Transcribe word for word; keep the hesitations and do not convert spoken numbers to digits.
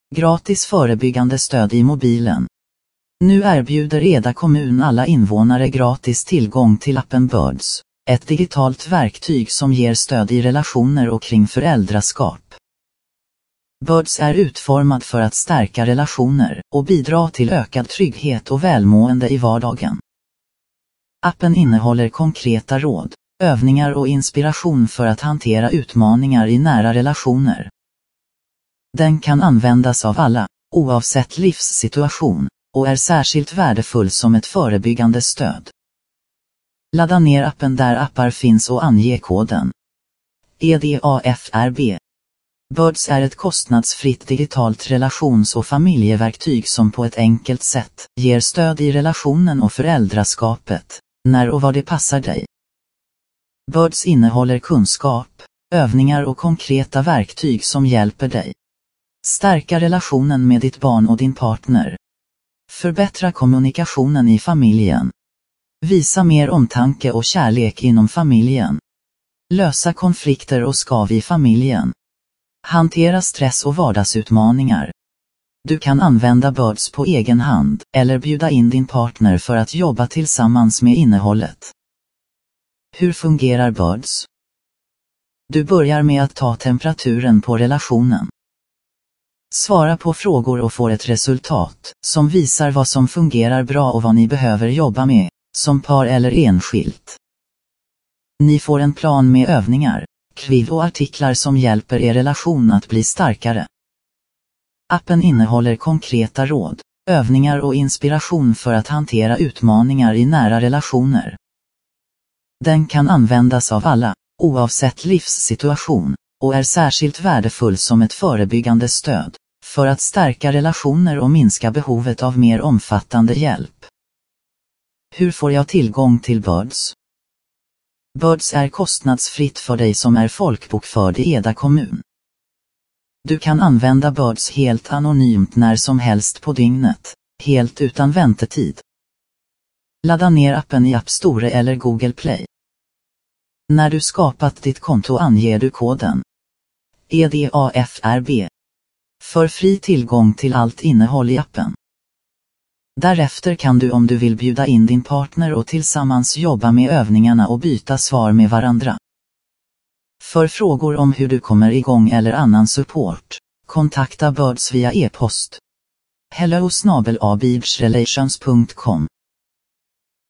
Gratis förebyggande stöd i mobilen. Nu erbjuder Eda kommun alla invånare gratis tillgång till appen Birds, ett digitalt verktyg som ger stöd i relationer och kring föräldraskap. Birds är utformad för att stärka relationer och bidra till ökad trygghet och välmående i vardagen. Appen innehåller konkreta råd, övningar och inspiration för att hantera utmaningar i nära relationer. Den kan användas av alla, oavsett livssituation, och är särskilt värdefull som ett förebyggande stöd. Ladda ner appen där appar finns och ange koden E D A F R B. Birds är ett kostnadsfritt digitalt relations- och familjeverktyg som på ett enkelt sätt ger stöd i relationen och föräldraskapet, när och var det passar dig. Birds innehåller kunskap, övningar och konkreta verktyg som hjälper dig stärka relationen med ditt barn och din partner. Förbättra kommunikationen i familjen. Visa mer omtanke och kärlek inom familjen. Lösa konflikter och skav i familjen. Hantera stress och vardagsutmaningar. Du kan använda Birds på egen hand eller bjuda in din partner för att jobba tillsammans med innehållet. Hur fungerar Birds? Du börjar med att ta temperaturen på relationen. Svara på frågor och får ett resultat som visar vad som fungerar bra och vad ni behöver jobba med, som par eller enskilt. Ni får en plan med övningar, quiz och artiklar som hjälper er relation att bli starkare. Appen innehåller konkreta råd, övningar och inspiration för att hantera utmaningar i nära relationer. Den kan användas av alla, oavsett livssituation, och är särskilt värdefull som ett förebyggande stöd, för att stärka relationer och minska behovet av mer omfattande hjälp. Hur får jag tillgång till Birds? Birds är kostnadsfritt för dig som är folkbokförd i Eda kommun. Du kan använda Birds helt anonymt när som helst på dygnet, helt utan väntetid. Ladda ner appen i App Store eller Google Play. När du skapat ditt konto anger du koden E D A F R B för fri tillgång till allt innehåll i appen. Därefter kan du om du vill bjuda in din partner och tillsammans jobba med övningarna och byta svar med varandra. För frågor om hur du kommer igång eller annan support, kontakta Birds via e-post. hello snabel a birdsrelations punkt com